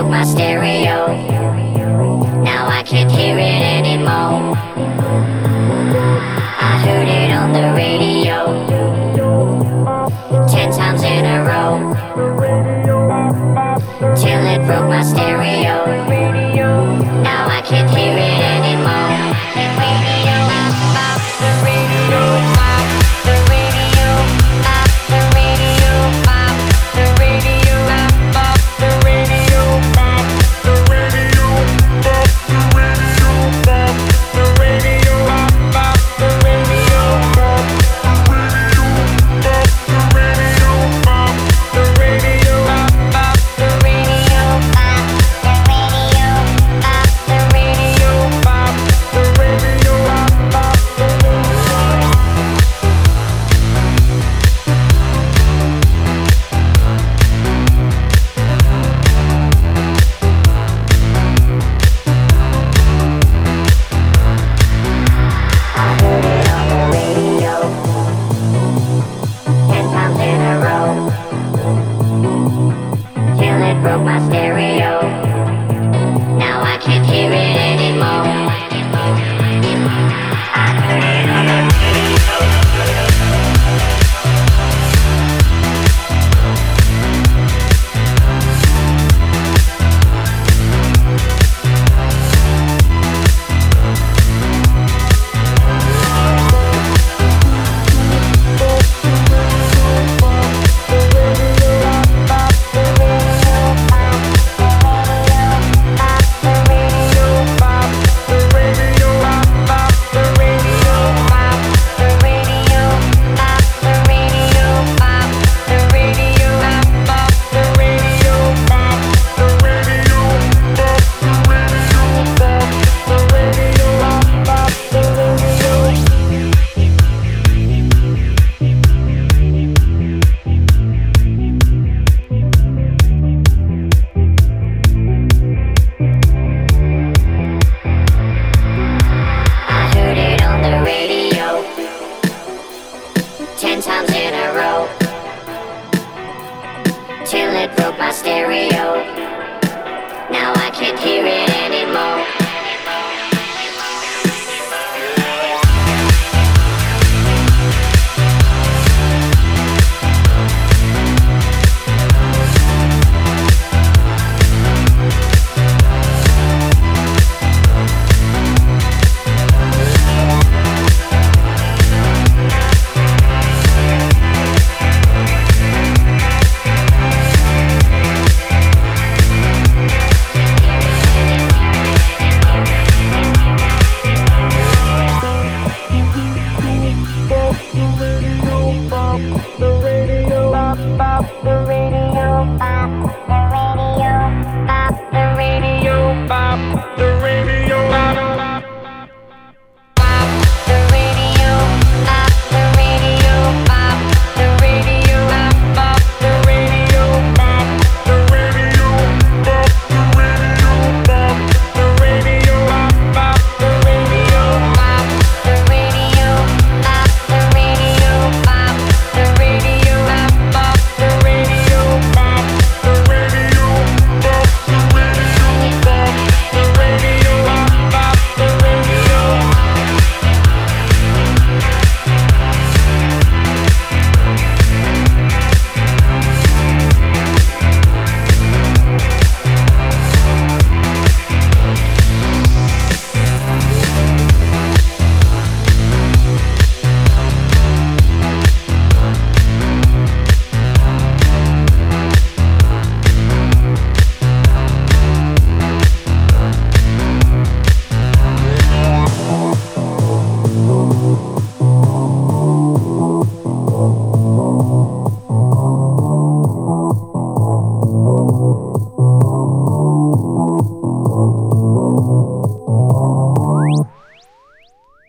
broke my stereo. Now I can't hear it anymore. I heard it on the radio 10 times in a row, till it broke my stereo. Now I can't hear it anymore. Broke my stereo. Now I can't hear it anymore. I heard it on the radio. Radio 10 times in a row, till it broke my stereo. Now I can't hear it